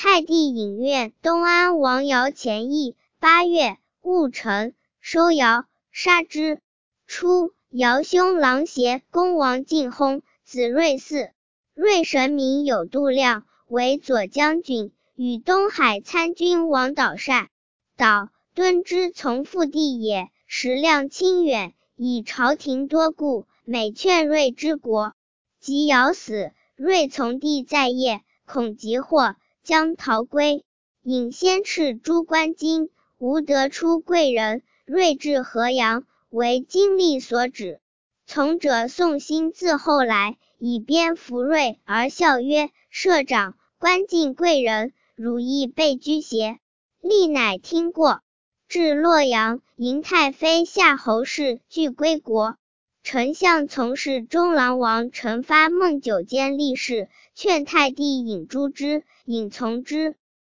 太帝隐愿东安王尧前邑。8月，戊辰，收尧，杀之。初，尧兄郎邪公王进薨，子睿嗣。睿神明有度量，为左将军，与东海参军王导善。导，敦之从父弟也，食量清远，以朝廷多故，每劝睿之国。及尧死，睿从弟在业，恐急祸，将逃归。引先敕诸官京，无得出贵人。睿至河阳，为经历所指。从者宋兴自后来，以鞭服睿而笑曰：社长，官进贵人，汝亦被居邪？立乃听过。至洛阳，迎太妃夏侯氏俱归国。丞相从事中郎王陈发孟九监吏事，劝太帝引诛之，引从之。